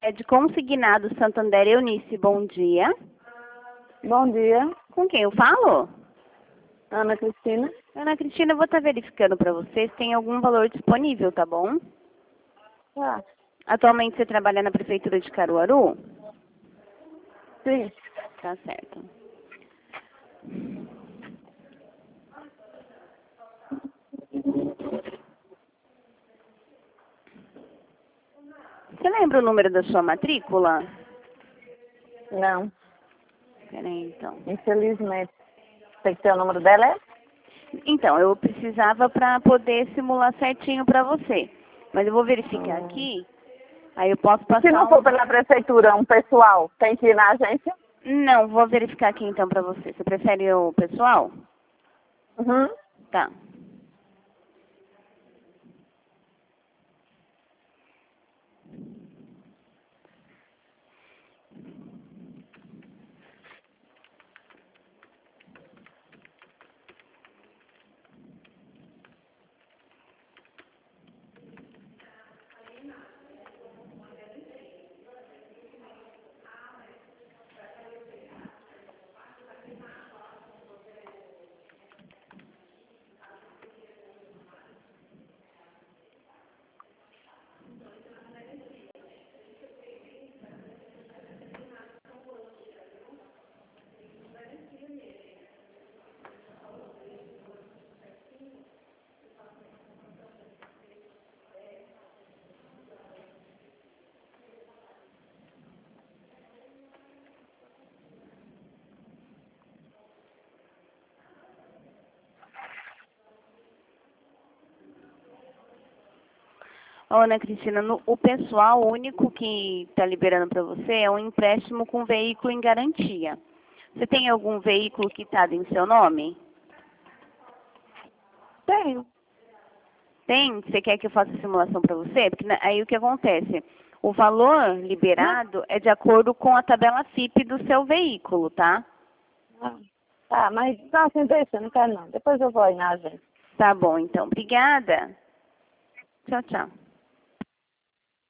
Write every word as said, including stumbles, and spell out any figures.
É de Consignado Santander. Eunice, bom dia. Bom dia, Com quem eu falo? Ana Cristina. Ana Cristina, eu vou estar verificando para você se tem algum valor disponível, tá bom? Ah, Atualmente você trabalha na Prefeitura de Caruaru? sim. Tá certo. Você lembra o número da sua matrícula? Não, Peraí, então. infelizmente. Tem que ter o número dela, é? Então, eu precisava para poder simular certinho para você. Mas eu vou verificar Hum. aqui. Aí eu posso Se passar não um... for pela prefeitura, um pessoal tem que ir na agência? Não, vou verificar aqui então para você. Você prefere o pessoal? Uhum. Tá. Ô, Ana Cristina, no- o pessoal único que está liberando para você é um empréstimo com veículo em garantia. Você tem algum veículo quitado em seu nome? Tenho. Tem? Você quer que eu faça a simulação para você? Porque na- aí o que acontece? O valor liberado é de acordo com a tabela F I P do seu veículo, tá? Ah, tá, mas não, assim, deixa, não quero não. Depois eu vou aí na agência. Tá bom, então. Obrigada. Tchau, tchau.